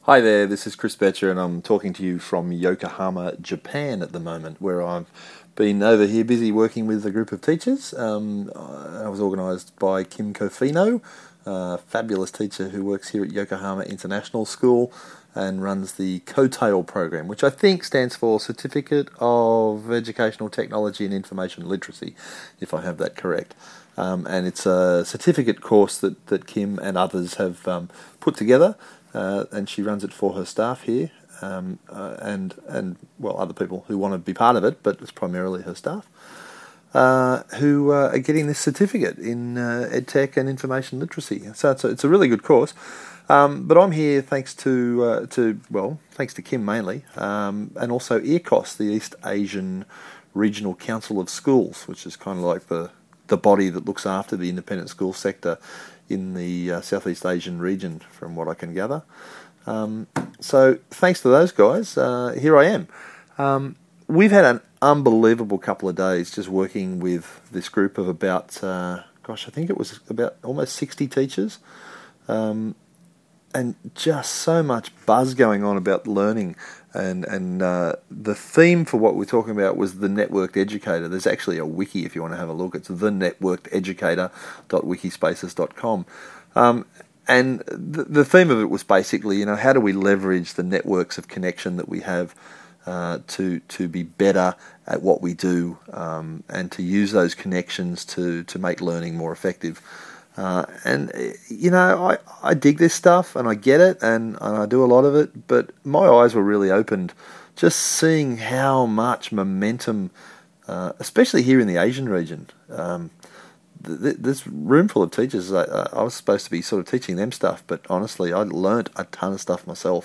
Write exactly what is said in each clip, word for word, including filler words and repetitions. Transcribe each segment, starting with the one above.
Hi there, this is Chris Betcher and I'm talking to you from Yokohama, Japan at the moment, where I've been over here busy working with a group of teachers. Um, I was organised by Kim Kofino, a fabulous teacher who works here at Yokohama International School and runs the COTAIL program, which I think stands for Certificate of Educational Technology and Information Literacy, if I have that correct. Um, and it's a certificate course that, that Kim and others have um, put together. Uh, and she runs it for her staff here, um, uh, and and well, other people who want to be part of it, but it's primarily her staff uh, who uh, are getting this certificate in uh, EdTech and information literacy. So it's a, it's a really good course. Um, but I'm here thanks to uh, to well, thanks to Kim mainly, um, and also E A C O S, the East Asian Regional Council of Schools, which is kind of like the the body that looks after the independent school sector in the uh, Southeast Asian region, from what I can gather. Um, so thanks to those guys, uh, here I am. Um, we've had an unbelievable couple of days just working with this group of about, uh, gosh, I think it was about almost sixty teachers, um, and just so much buzz going on about learning. And and uh, the theme for what we're talking about was the networked educator. There's actually a wiki if you want to have a look. It's the networked educator dot wikispaces dot com. Um, and the, the theme of it was basically, you know, how do we leverage the networks of connection that we have uh, to to be better at what we do, um, and to use those connections to, to make learning more effective. Uh, and, you know, I, I dig this stuff and I get it and, and I do a lot of it, but my eyes were really opened just seeing how much momentum, uh, especially here in the Asian region. Um, th- th- this room full of teachers, I, I was supposed to be sort of teaching them stuff, but honestly, I learnt a ton of stuff myself,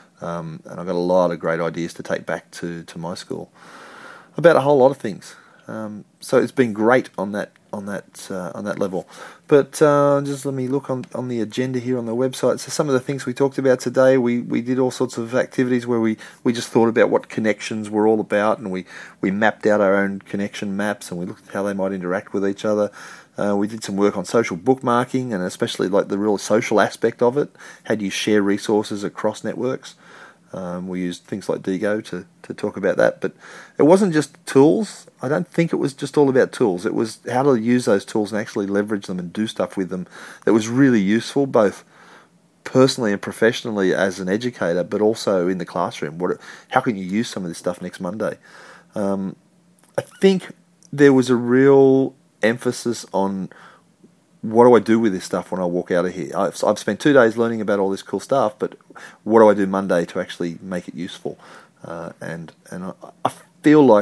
um, and I got a lot of great ideas to take back to, to my school about a whole lot of things. Um, so it's been great on that on that uh, on that level. But uh, just let me look on, on the agenda here on the website. So some of the things we talked about today, we, we did all sorts of activities where we, we just thought about what connections were all about, and we, we mapped out our own connection maps, and we looked at how they might interact with each other. Uh, we did some work on social bookmarking, and especially like the real social aspect of it. How do you share resources across networks? Um, we used things like Diigo to, to talk about that, but it wasn't just tools. I don't think it was just all about tools. It was how to use those tools and actually leverage them and do stuff with them that was really useful, both personally and professionally as an educator, but also in the classroom. What, how can you use some of this stuff next Monday? Um, I think there was a real emphasis on what do I do with this stuff when I walk out of here? I've, I've spent two days learning about all this cool stuff, but what do I do Monday to actually make it useful? Uh, and and I, I feel like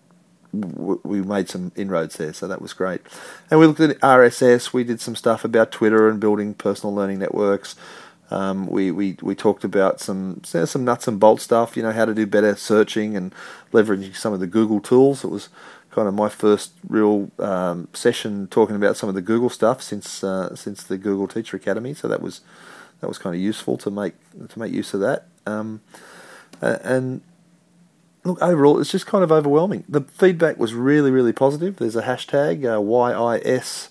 w- we made some inroads there, so that was great. And we looked at R S S. We did some stuff about Twitter and building personal learning networks. Um, we, we, we talked about some some nuts and bolts stuff, you know, how to do better searching and leveraging some of the Google tools. It was kind of my first real um, session talking about some of the Google stuff since uh, since the Google Teacher Academy. So that was that was kind of useful to make to make use of that. Um, and look, overall, it's just kind of overwhelming. The feedback was really really positive. There's a hashtag uh, Y I S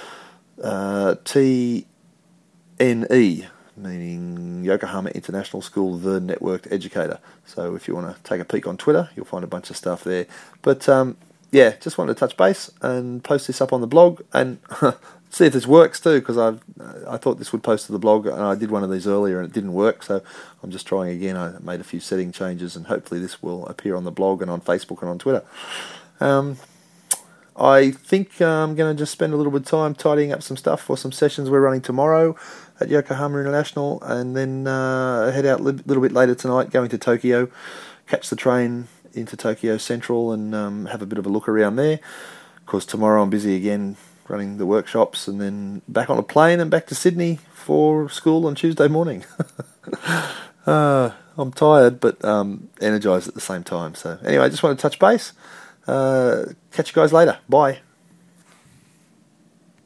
T N E. Meaning Yokohama International School, the networked educator. So if you want to take a peek on Twitter, you'll find a bunch of stuff there. But um, yeah, just wanted to touch base and post this up on the blog and see if this works too, because I I thought this would post to the blog and I did one of these earlier and it didn't work, so I'm just trying again. I made a few setting changes and hopefully this will appear on the blog and on Facebook and on Twitter. Um, I think I'm going to just spend a little bit of time tidying up some stuff for some sessions we're running tomorrow at Yokohama International, and then uh, head out a li- little bit later tonight, going to Tokyo, catch the train into Tokyo Central and um, have a bit of a look around there. Of course, tomorrow I'm busy again running the workshops, and then back on a plane and back to Sydney for school on Tuesday morning. uh, I'm tired, but um, energised at the same time. So anyway, I just want to touch base. Uh, catch you guys later. Bye.